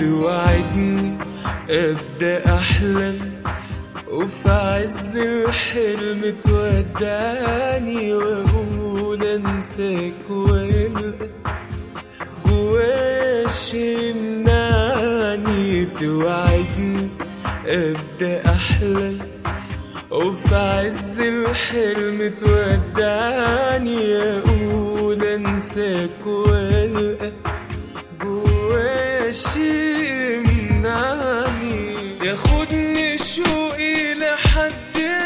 توعدني ابدأ احلم، وفي عز الحلم تودعني، واقول انساك والقى جوايا شي يمنعني. توعدني ابدأ احلم، وفي عز الحلم تودعني، اقول انساك والقى جوايا شي يمنعني. ياخدني شوقي لحد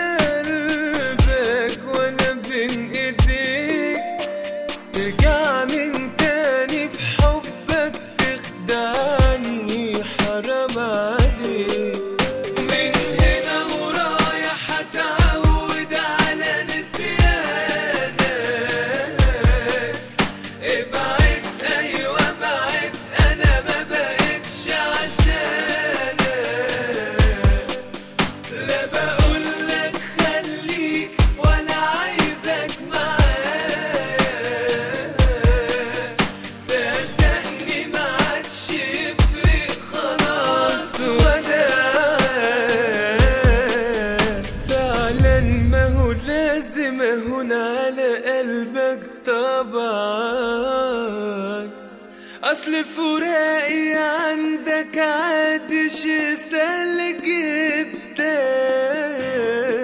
قلبك وانا بين ايديك، ترجع من تاني في حبك تخدعني، حرام عليك. من هنا ورايح اتعود على نسيانك، ابعد ايوه ابعد، انا ما بقتش عشانك. لا بقولك خليك ولا عايزك معايا، صدقني ما عادش يفرق خلاص وداع. فعلا ما هو لازم اهون على قلبك طبعا، اصل فراقي عندك عادي شي سهل جدا.